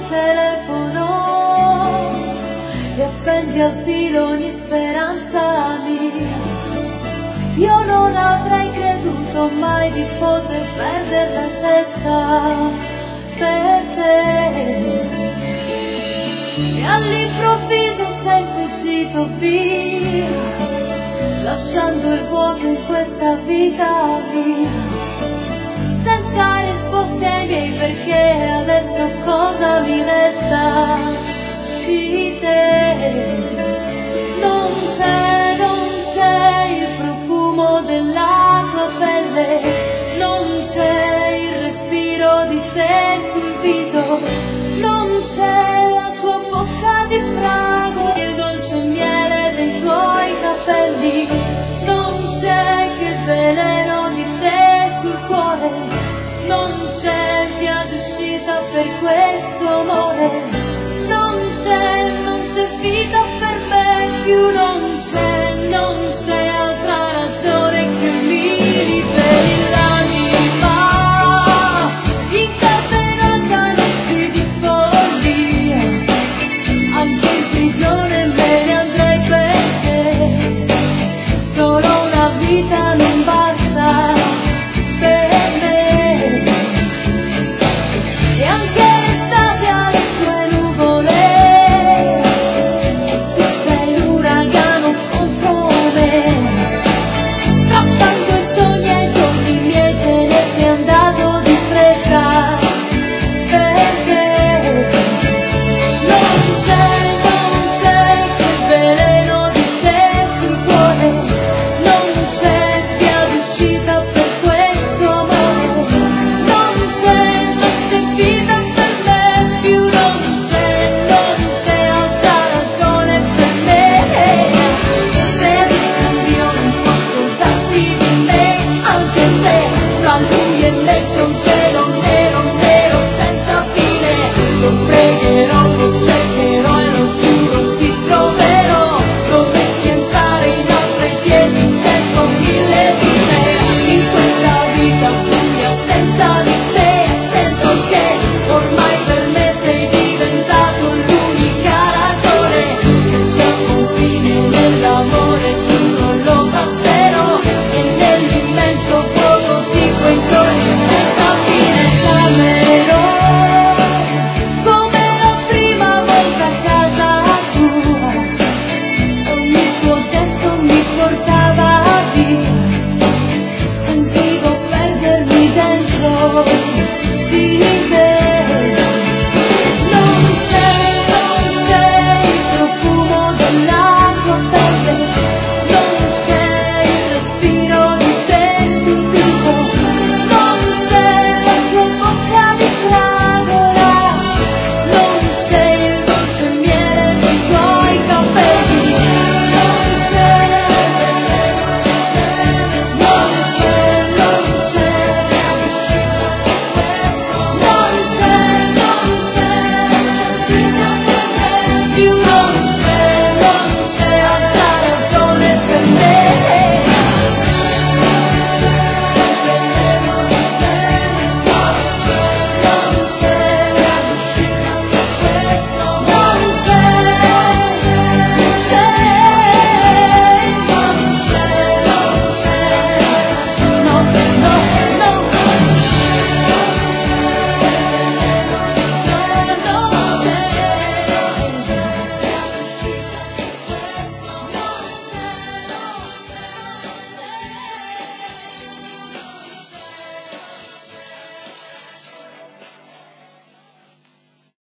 telefono e appendi al filo ogni speranza mia. Io non avrei creduto mai di poter perdere la testa per te, e all'improvviso sei fuggito via, lasciando il vuoto in questa vita mia, senza risposte ai miei perché. Adesso cosa mi resta di te? Non c'è il profumo della tua pelle, non c'è il respiro di te sul viso, non c'è la tua bocca di frago, il dolce miele dei tuoi capelli, non c'è che il veleno di te sul cuore, non c'è via d'uscita per questo amore, non c'è vita per me più, non c'è altra ragione.